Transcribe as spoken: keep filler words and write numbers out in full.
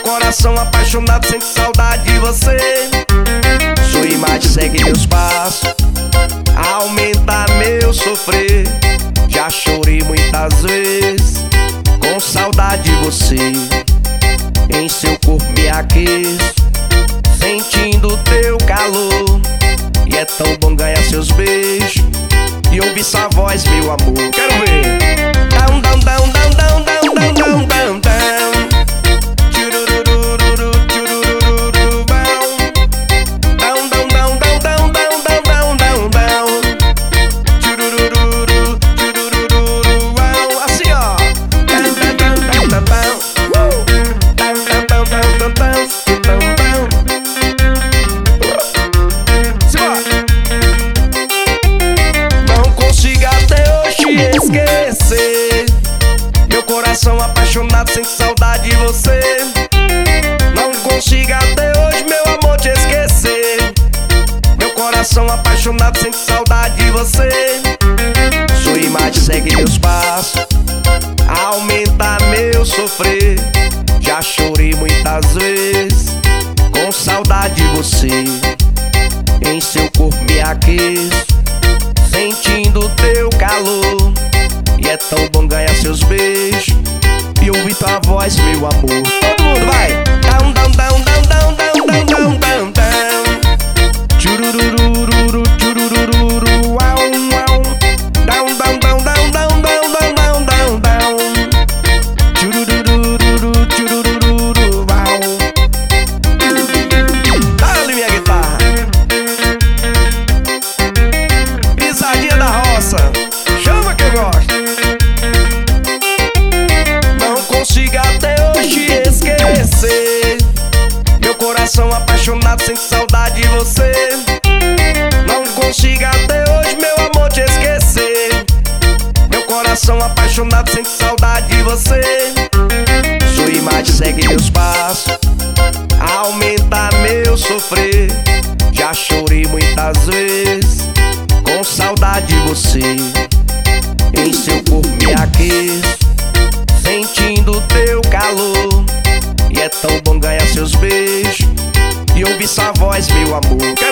coração apaixonado sente saudade de você. Sua imagem segue meus passos, aumenta meu sofrer. Já chorei muitas vezes com saudade de você. Em seu corpo me aqueço, sentindo teu calor. E é tão bom ganhar seus beijos e ouvir sua voz, meu amor. Quero ver. Down, down, down, down, down, down, down, down, down, down. Tchururururu, tchurururu, down. Down, down, down, down, down, down, down, down, down. Tchurururu, tchurururu, down. Assim, ó. Down, down, down, down, down, down. Down, down, down, down, down, down, down. Não consigo até hoje esquecer. Meu coração apaixonado sente saudade de você. Não consigo até hoje, meu amor, te esquecer. Meu coração apaixonado sente saudade de você. Sua imagem segue meus passos, aumenta meu sofrer. Já chorei muitas vezes com saudade de você. Em seu corpo me aqueço, sentindo teu calor. E é tão bom ganhar seus beijos e ouvir tua voz, meu amor. Todo mundo vai! Down, down, down, down, down, down, down, down, down, down. Tchururururu, tchurururu, uau, uau. Down, down, down, down, down, down, down, down, down. Tchururururu, tchurururu, uau. Dá-lhe minha guitarra. Pisadinha da roça, chama que eu gosto. Não consigo até hoje esquecer. Meu coração apaixonado sente saudade de você. Não consigo até hoje, meu amor, te esquecer. Meu coração apaixonado sente saudade de você. Sua imagem segue meus passos, aumenta meu sofrer. Já chorei muitas vezes com saudade de você. Em seu corpo me aqueço, sentindo teu calor. E é tão bom ganhar seus beijos e ouvir sua voz, meu amor.